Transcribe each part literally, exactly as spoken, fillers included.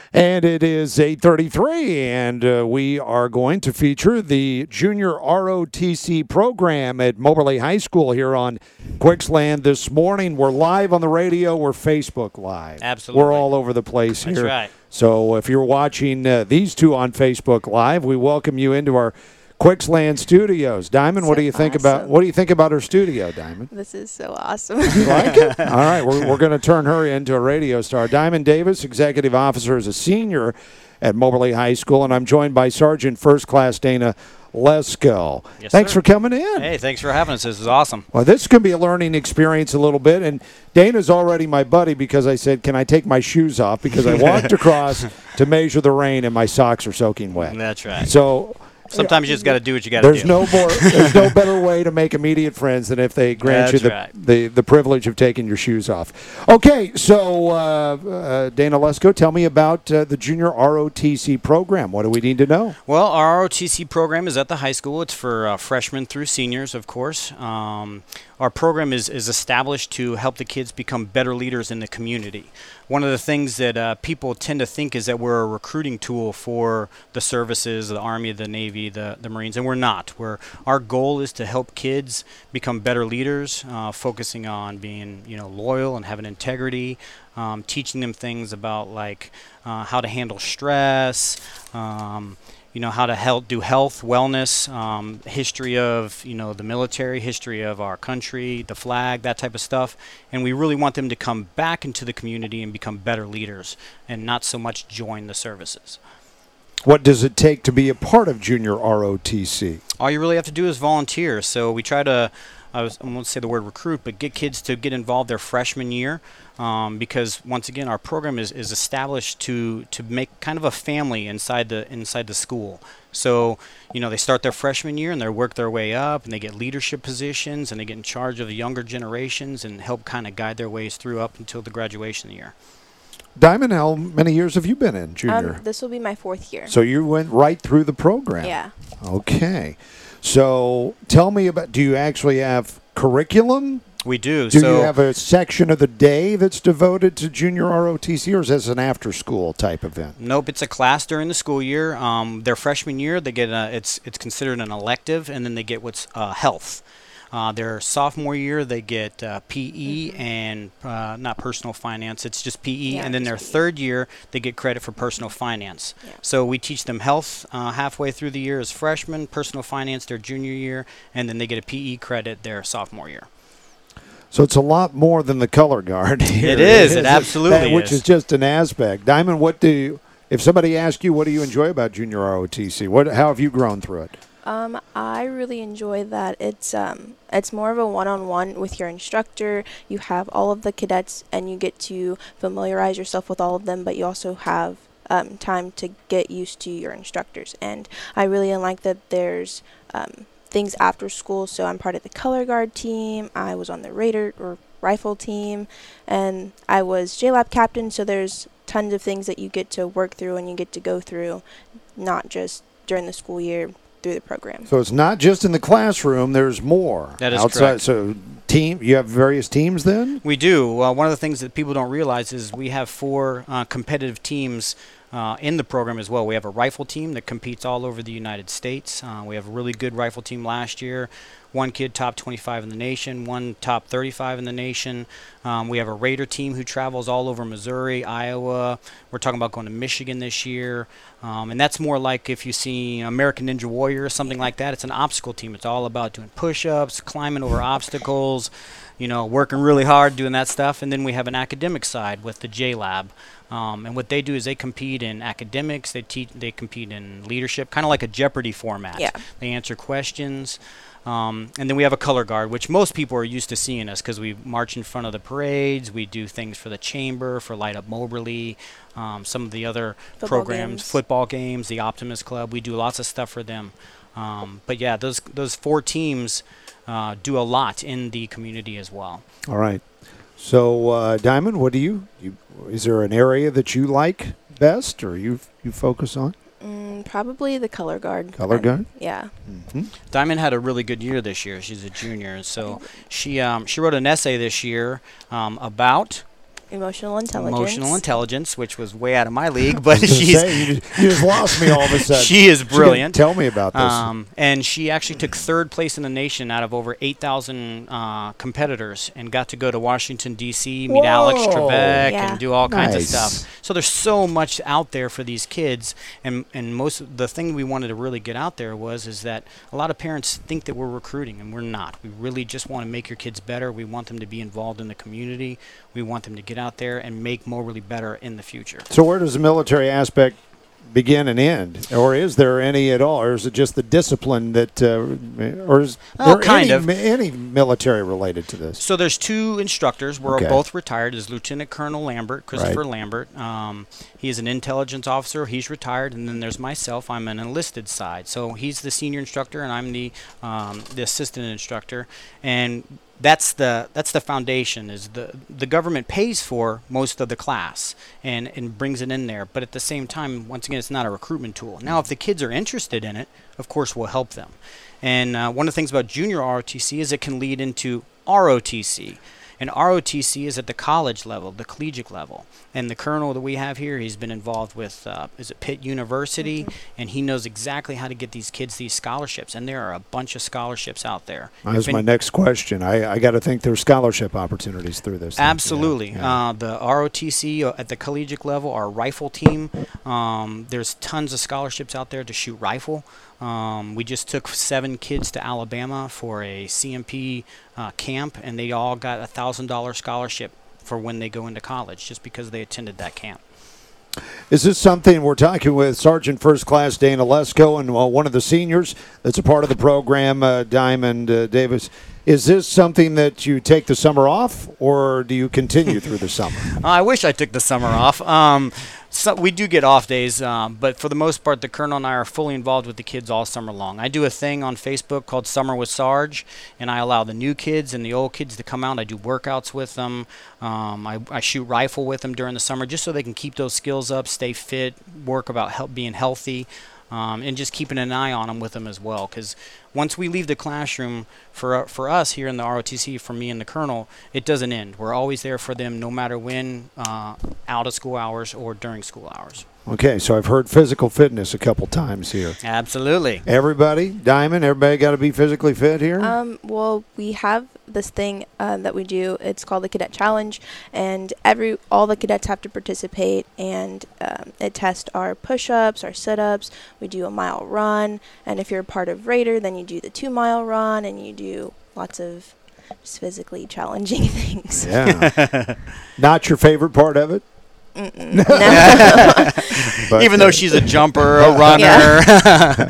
And it is eight thirty-three, and uh, we are going to feature the Junior R O T C program at Moberly High School here on Quixland this morning. We're live on the radio. We're Facebook Live. Absolutely. We're all over the place here. That's right. So if you're watching uh, these two on Facebook Live, we welcome you into our Quixland Studios. Diamond, So what do you think awesome. about what do you think about our studio, Diamond? This is so awesome. You like it? All right, we're, we're going to turn her into a radio star. Diamond Davis, executive officer, is a senior at Moberly High School, and I'm joined by Sergeant First Class Dana Lesko. Yes, Thanks sir. for coming in. Hey, thanks for having us. This is awesome. Well, this is going to be a learning experience a little bit, and Dana's already my buddy because I said, can I take my shoes off? Because I walked across to measure the rain, and my socks are soaking wet. That's right. So Sometimes you just got to do what you got to do. there's no more. There's no better way to make immediate friends than if they grant That's you the, right. the the privilege of taking your shoes off. Okay, so uh, uh, Dana Lesko, tell me about uh, the Junior R O T C program. What do we need to know? Well, our R O T C program is at the high school. It's for uh, freshmen through seniors, of course. Um, our program is, is established to help the kids become better leaders in the community. One of the things that uh, people tend to think is that we're a recruiting tool for the services, the Army, the Navy, the, the Marines, and we're not. We're, our goal is to help kids become better leaders, uh, focusing on being you know, loyal and having integrity, um, teaching them things about like uh, how to handle stress, um, you know, how to help do health, wellness, um, history of, you know, the military, history of our country, the flag, that type of stuff. And we really want them to come back into the community and become better leaders and not so much join the services. What does it take to be a part of Junior R O T C? All you really have to do is volunteer. So we try to, I, was, I won't say the word recruit, but get kids to get involved their freshman year. Um, because once again, our program is, is established to to make kind of a family inside the inside the school. So you know they start their freshman year and they work their way up and they get leadership positions and they get in charge of the younger generations and help kind of guide their ways through up until the graduation year. Diamond, how many years have you been in Junior? Um, this will be my fourth year. So you went right through the program. Yeah. Okay. So tell me about. Do you actually have curriculum? We do. Do so you have a section of the day that's devoted to Junior R O T C, or is this an after-school type event? Nope, it's a class during the school year. Um, their freshman year, they get a, it's it's considered an elective, and then they get what's uh, health. Uh, their sophomore year, they get uh, P E Mm-hmm. and uh, not personal finance. It's just P E, Yeah, and then their just P E. third year, they get credit for personal finance. Yeah. So we teach them health uh, halfway through the year as freshmen, personal finance their junior year, and then they get a P E credit their sophomore year. So it's a lot more than the color guard here. It is. It absolutely Which is. is just an aspect. Diamond, what do you, if somebody asks you, what do you enjoy about Junior R O T C? What, how have you grown through it? Um, I really enjoy that it's um, it's more of a one-on-one with your instructor. You have all of the cadets, and you get to familiarize yourself with all of them. But you also have um, time to get used to your instructors. And I really like that there's um, things after school. So I'm part of the color guard team. I was on the Raider or rifle team, and I was J LAB captain. So there's tons of things that you get to work through and you get to go through, not just during the school year. Through the program. So it's not just in the classroom, there's more. That is outside. correct. So team, you have various teams then? We do. Uh, one of the things that people don't realize is we have four uh, competitive teams uh, in the program as well. We have a rifle team that competes all over the United States. Uh, we have a really good rifle team last year. One kid top twenty-five in the nation, one top thirty-five in the nation. Um, we have a Raider team who travels all over Missouri, Iowa. We're talking about going to Michigan this year. Um, and that's more like if you see American Ninja Warrior or something like that. It's an obstacle team. It's all about doing push-ups, climbing over obstacles, you know, working really hard doing that stuff. And then we have an academic side with the J LAB. Um, and what they do is they compete in academics. They teach. They compete in leadership, kind of like a Jeopardy format. Yeah. They answer questions. Um, and then we have a color guard, which most people are used to seeing us because we march in front of the parades. We do things for the chamber, for Light Up Moberly, um, some of the other Football programs, games. football games, the Optimist Club. We do lots of stuff for them. Um, but yeah, those those four teams uh, do a lot in the community as well. All right. So uh, Diamond, what do you, you? Is there an area that you like best, or you you focus on? Mm, probably the color guard. Color Um, guard? Yeah. Mm-hmm. Diamond had a really good year this year. She's a junior, and so she um, she wrote an essay this year um, about Emotional intelligence. Emotional intelligence, which was way out of my league, but I was gonna she's say, you, just, you just lost me all of a sudden. she is She can brilliant. Tell me about this. Um, and she actually took third place in the nation out of over eight thousand uh, competitors, and got to go to Washington D C, meet Alex Whoa. Trebek, Yeah. and do all kinds of Nice. stuff. So there's so much out there for these kids, and and most of the thing we wanted to really get out there was is that a lot of parents think that we're recruiting, and we're not. We really just want to make your kids better. We want them to be involved in the community. We want them to get out there and make Moberly better in the future. So where does the military aspect begin and end, or is there any at all, or is it just the discipline that, uh, or is Oh, there kind any, of. mi- any military related to this? So there's two instructors. We're Okay. both retired. There's Lieutenant Colonel Lambert, Christopher Lambert. Um, he is an intelligence officer. He's retired. And then there's myself. I'm an enlisted side. So he's the senior instructor, and I'm the um, the assistant instructor. And that's the that's the foundation. Is the the government pays for most of the class and and brings it in there. But at the same time, once again, it's not a recruitment tool. Now, if the kids are interested in it, of course, we'll help them. And uh, one of the things about junior R O T C is it can lead into R O T C. And R O T C is at the college level, the collegiate level. And the colonel that we have here, he's been involved with, uh, is it Pitt University? Mm-hmm. And he knows exactly how to get these kids these scholarships. And there are a bunch of scholarships out there. That's If my any- next question. I, I got to think there's scholarship opportunities through this. thing. Absolutely. Yeah, yeah. Uh, the R O T C uh, at the collegiate level, our rifle team, um, there's tons of scholarships out there to shoot rifle. Um, we just took seven kids to Alabama for a C M P uh, camp, and they all got a one thousand dollars scholarship for when they go into college just because they attended that camp. Is this something we're talking with Sergeant First Class Dana Lesko and uh, one of the seniors that's a part of the program, uh, Diamond uh, Davis? Is this something that you take the summer off, or do you continue through the summer? I wish I took the summer off. Um, so we do get off days, um, but for the most part, the colonel and I are fully involved with the kids all summer long. I do a thing on Facebook called Summer with Sarge, and I allow the new kids and the old kids to come out. I do workouts with them. Um, I, I shoot rifle with them during the summer just so they can keep those skills up, stay fit, work about help being healthy. Um, and just keeping an eye on them with them as well. Because once we leave the classroom, for uh, for us here in the R O T C, for me and the colonel, it doesn't end. We're always there for them no matter when, uh, out of school hours or during school hours. Okay, so I've heard physical fitness a couple times here. Absolutely. Everybody, Diamond, everybody got to be physically fit here? Um, well, we have this thing uh, that we do. It's called the Cadet Challenge, and every all the cadets have to participate, and um, it tests our push-ups, our sit-ups. We do a mile run, and if you're a part of Raider, then you do the two-mile run, and you do lots of just physically challenging things. Yeah. Not your favorite part of it? Mm-mm. No. But, Even uh, though she's a jumper, a runner.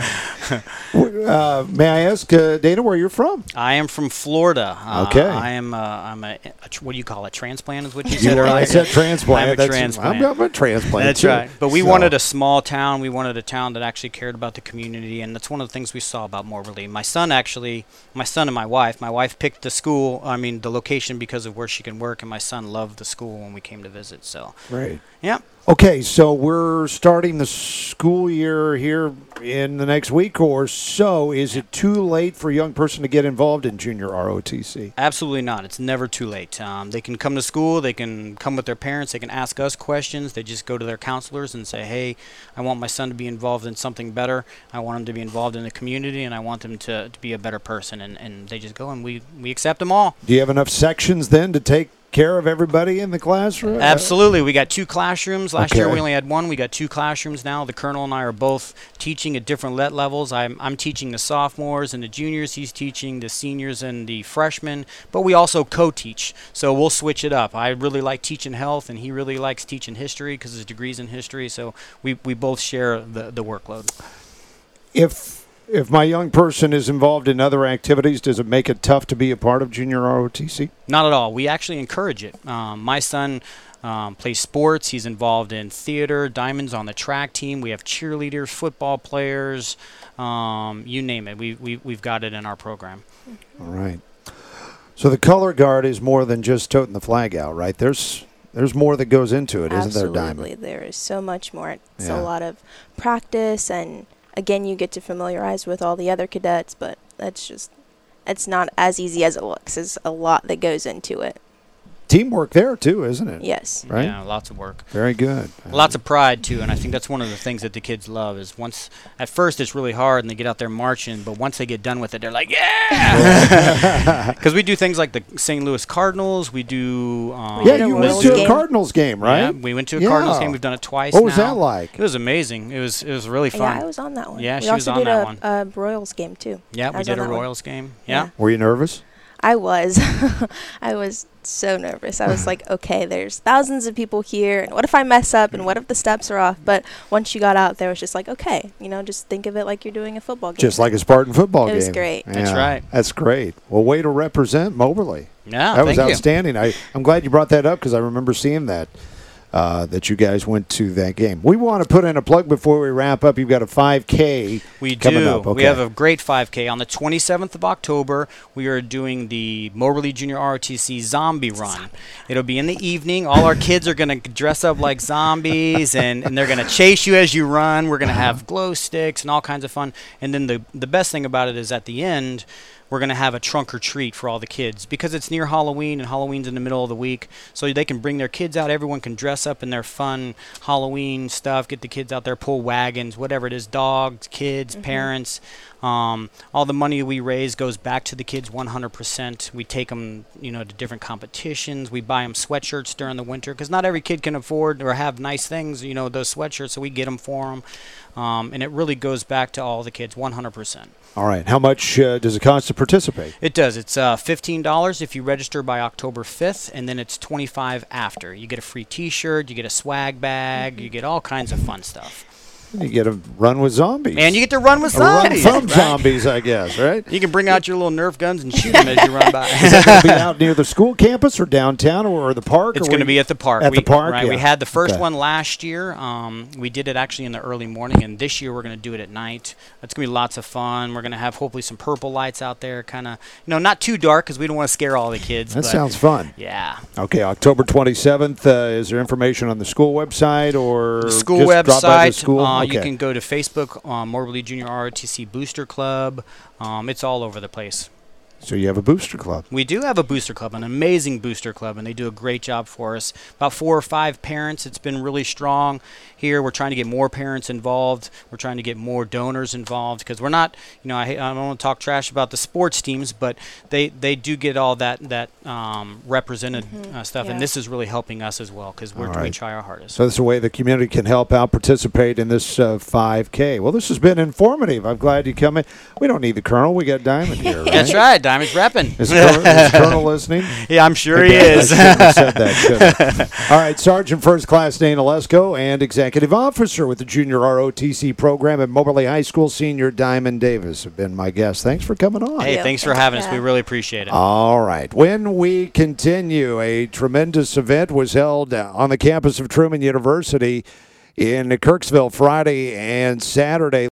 Uh, may I ask, uh, Dana, where you're from? I am from Florida. Uh, Okay. I am. Uh, I'm a, a. tr- What do you call it? Transplant is what you You said were, earlier. I said transplant. I'm a That's- transplant. I'm, I'm a transplant. That's too. right. But we So- wanted a small town. We wanted a town that actually cared about the community, and that's one of the things we saw about Moberly. My son actually, my son and my wife. My wife picked the school. I mean, the location because of where she can work, and my son loved the school when we came to visit. So, Right. yeah. Okay, so we're starting the school year here in the next week or so. Is it too late for a young person to get involved in junior R O T C? Absolutely not. It's never too late. Um, they can come to school. They can come with their parents. They can ask us questions. They just go to their counselors and say, hey, I want my son to be involved in something better. I want him to be involved in the community, and I want him to, to be a better person. And, and they just go, and we, we accept them all. Do you have enough sections then to take care of everybody in the classroom? Absolutely. We got two classrooms. Last year Okay. we only had one. We got two classrooms now. The colonel and I are both teaching at different let levels. I'm, I'm teaching the sophomores and the juniors. He's teaching the seniors and the freshmen. But we also co-teach, so we'll switch it up. I really like teaching health, and he really likes teaching history because his degree's in history. So we, we both share the, the workload. If if my young person is involved in other activities, does it make it tough to be a part of junior R O T C? Not at all. We actually encourage it. Um, my son um, plays sports. He's involved in theater. Diamond's on the track team. We have cheerleaders, football players, um, you name it. We, we, we've got it in our program. All right. So the color guard is more than just toting the flag out, right? There's there's more that goes into it, isn't there, Diamond? Absolutely. There is so much more. It's Yeah. a lot of practice, and again, you get to familiarize with all the other cadets, but that's just, it's not as easy as it looks. There's a lot that goes into it. teamwork there, too, isn't it? Yes. Right? Yeah, lots of work. Very good. Lots of pride, too, and I think that's one of the things that the kids love is once, at first it's really hard and they get out there marching, but once they get done with it, they're like, yeah! Because we do things like the Saint Louis Cardinals, we do... Um, Yeah, did a you went Royals to a game. Cardinals game, right? Yeah, we went to a Yeah. Cardinals game. We've done it twice What was now. that like? It was amazing. It was it was really fun. Yeah, I was on that one. Yeah, we she was also on did that a, one. a Royals game too. Yeah, I we was did on a that one. Royals game. Yeah. Yeah. Were you nervous? I was. I was so nervous. I was like, okay, there's thousands of people here, and what if I mess up, and what if the steps are off? But once you got out there, it was just like, okay, you know, just think of it like you're doing a football game. Just like a Spartan football It game. was great. That's Yeah, right. That's great. Well, way to represent Moberly. Yeah, That was thank you. outstanding. I, I'm glad you brought that up because I remember seeing that, uh, that you guys went to that game. We want to put in a plug before we wrap up. You've got a five K We coming do. up. Okay. We have a great five K. On the twenty-seventh of October, we are doing the Moberly Junior R O T C Zombie Run. It'll be in the evening. All our kids are going to dress up like zombies, and, and they're going to chase you as you run. We're going to have glow sticks and all kinds of fun. And then the, the best thing about it is at the end, we're going to have a trunk or treat for all the kids because it's near Halloween and Halloween's in the middle of the week. So they can bring their kids out. Everyone can dress up in their fun Halloween stuff, get the kids out there, pull wagons, whatever it is, dogs, kids, parents. Um, all the money we raise goes back to the kids one hundred percent. We take them, you know, to different competitions. We buy them sweatshirts during the winter because not every kid can afford or have nice things, you know, those sweatshirts. So we get them for them. Um, and it really goes back to all the kids one hundred percent. All right. How much uh, does it cost to participate? It does. It's uh, fifteen dollars if you register by October fifth, and then it's twenty-five dollars after. You get a free T-shirt, you get a swag bag, you get all kinds of fun stuff. You get to run with zombies. And you get to run with Or run zombies. from right? zombies, I guess, right? You can bring out your little Nerf guns and shoot them as you run by. Is that going to be out near the school campus or downtown or the park? It's or going to where be you- at the park. At we, the park, right? yeah. We had the first Okay. one last year. Um, we did it actually in the early morning, and this year we're going to do it at night. It's going to be lots of fun. We're going to have hopefully some purple lights out there, kind of, you know, not too dark because we don't want to scare all the kids. That but sounds fun. yeah. Okay, October twenty-seventh. Uh, is there information on the school website or The school just drop by the website. school? Uh, okay. You can go to Facebook, um, Moberly Junior R O T C Booster Club. Um, it's all over the place. So you have a booster club. We do have a booster club, an amazing booster club, and they do a great job for us. About four or five parents. It's been really strong here. We're trying to get more parents involved. We're trying to get more donors involved because we're not, you know, I, I don't want to talk trash about the sports teams, but they, they do get all that that um, represented uh, stuff, yeah. and this is really helping us as well because we're All we right. try our hardest. So this is a way the community can help out, participate in this uh, five K. Well, this has been informative. I'm glad you come in. We don't need the Colonel. We got Diamond here, right? That's right. Diamond's repping. Is the Colonel, is the Colonel listening? Yeah, I'm sure he Maybe I- is. I shouldn't have said that, should I? All right, Sergeant First Class Dana Lesko and Executive Officer with the Junior R O T C program at Moberly High School, Senior Diamond Davis have been my guests. Thanks for coming on. Hey, Yeah, thanks for thanks having for us. We having really appreciate it. All right. When we continue, a tremendous event was held uh, on the campus of Truman University in Kirksville Friday and Saturday.